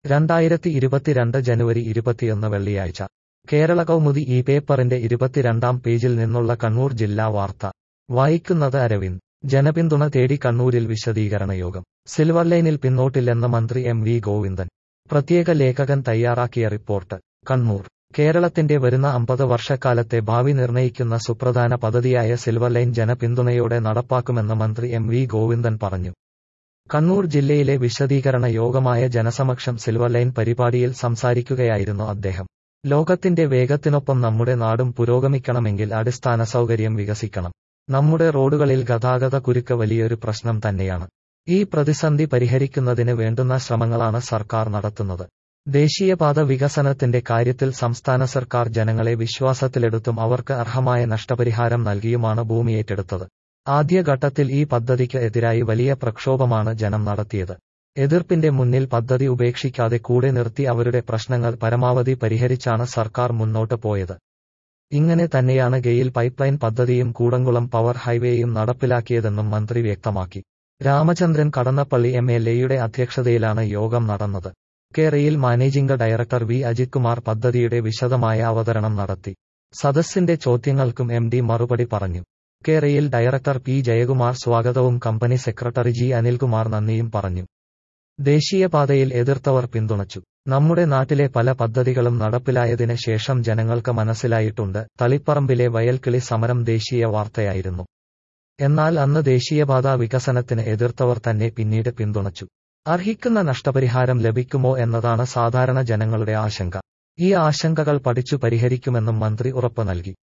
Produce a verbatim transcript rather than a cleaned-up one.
രണ്ടായിരത്തി ഇരുപത്തിരണ്ട് ജനുവരി ഇരുപത്തിയൊന്ന് വെള്ളിയാഴ്ച കേരള കൗമുദി ഈ പേപ്പറിന്റെ ഇരുപത്തിരണ്ടാം പേജിൽ നിന്നുള്ള കണ്ണൂർ ജില്ലാ വാർത്ത വായിക്കുന്നത് അരവിന്ദ്. ജനപിന്തുണ തേടി കണ്ണൂരിൽ വിശദീകരണ യോഗം. സിൽവർ ലൈനിൽ പിന്നോട്ടില്ലെന്ന് മന്ത്രി എം വി ഗോവിന്ദൻ. പ്രത്യേക ലേഖകൻ തയ്യാറാക്കിയ റിപ്പോർട്ട്. കണ്ണൂർ. കേരളത്തിന്റെ വരുന്ന അമ്പത് വർഷക്കാലത്തെ ഭാവി നിർണയിക്കുന്ന സുപ്രധാന പദ്ധതിയായ സിൽവർ ലൈൻ ജനപിന്തുണയോടെ നടപ്പാക്കുമെന്ന് മന്ത്രി എം വി ഗോവിന്ദൻ പറഞ്ഞു. കണ്ണൂർ ജില്ലയിലെ വിശദീകരണ യോഗമായ ജനസമക്ഷം സിൽവർ ലൈൻ പരിപാടിയിൽ സംസാരിക്കുകയായിരുന്നു അദ്ദേഹം. ലോകത്തിന്റെ വേഗത്തിനൊപ്പം നമ്മുടെ നാടും പുരോഗമിക്കണമെങ്കിൽ അടിസ്ഥാന സൗകര്യം വികസിക്കണം. നമ്മുടെ റോഡുകളിൽ ഗതാഗത കുരുക്ക് വലിയൊരു പ്രശ്നം തന്നെയാണ്. ഈ പ്രതിസന്ധി പരിഹരിക്കുന്നതിന് വേണ്ടുന്ന ശ്രമങ്ങളാണ് സർക്കാർ നടത്തുന്നത്. ദേശീയപാത വികസനത്തിന്റെ കാര്യത്തിൽ സംസ്ഥാന സർക്കാർ ജനങ്ങളെ വിശ്വാസത്തിലെടുത്തും അവർക്ക് അർഹമായ നഷ്ടപരിഹാരം നൽകിയുമാണ് ഭൂമി ഏറ്റെടുത്തത്. ആദ്യഘട്ടത്തിൽ ഈ പദ്ധതിക്ക് എതിരായി വലിയ പ്രക്ഷോഭമാണ് ജനം നടത്തിയത്. എതിർപ്പിന്റെ മുന്നിൽ പദ്ധതി ഉപേക്ഷിക്കാതെ കൂടെ നിർത്തി അവരുടെ പ്രശ്നങ്ങൾ പരമാവധി പരിഹരിച്ചാണ് സർക്കാർ മുന്നോട്ട് പോയത്. ഇങ്ങനെ തന്നെയാണ് ഗെയിൽ പൈപ്പ്ലൈൻ പദ്ധതിയും കൂടംകുളം പവർ ഹൈവേയും നടപ്പിലാക്കിയതെന്നും മന്ത്രി വ്യക്തമാക്കി. രാമചന്ദ്രൻ കടന്നപ്പള്ളി എം എൽ എയുടെ അധ്യക്ഷതയിലാണ് യോഗം നടന്നത്. K Rail managing director V Ajith Kumar പദ്ധതിയുടെ വിശദമായ അവതരണം നടത്തി. സദസ്സിന്റെ ചോദ്യങ്ങൾക്കും എം ഡി മറുപടി പറഞ്ഞു. K Rail director P Jayakumar സ്വാഗതവും കമ്പനി സെക്രട്ടറി ജി അനിൽകുമാർ നന്ദിയും പറഞ്ഞു. ദേശീയപാതയിൽ എതിർത്തവർ പിന്തുണച്ചു. നമ്മുടെ നാട്ടിലെ പല പദ്ധതികളും നടപ്പിലായതിന് ശേഷം ജനങ്ങൾക്ക് മനസ്സിലായിട്ടുണ്ട്. തളിപ്പറമ്പിലെ വയൽക്കിളി സമരം ദേശീയ വാർത്തയായിരുന്നു. എന്നാൽ അന്ന് ദേശീയപാത വികസനത്തിന് എതിർത്തവർ തന്നെ പിന്നീട് പിന്തുണച്ചു. അർഹിക്കുന്ന നഷ്ടപരിഹാരം ലഭിക്കുമോ എന്നതാണ് സാധാരണ ജനങ്ങളുടെ ആശങ്ക. ഈ ആശങ്കകൾ പഠിച്ചു പരിഹരിക്കുമെന്നും മന്ത്രി ഉറപ്പ് നൽകി.